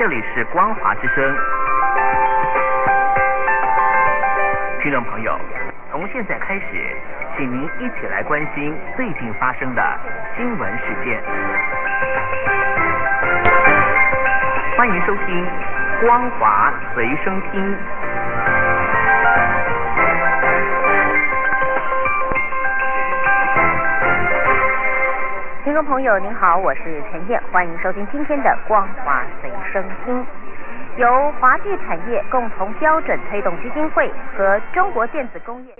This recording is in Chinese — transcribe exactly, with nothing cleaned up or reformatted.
这里是光华之声。听众朋友，从现在开始，请您一起来关心最近发生的新闻事件。欢迎收听光华随身听。 听众朋友您好，我是陈燕，欢迎收听今天的光华随身听。由华剧产业共同标准推动基金会和中国电子工业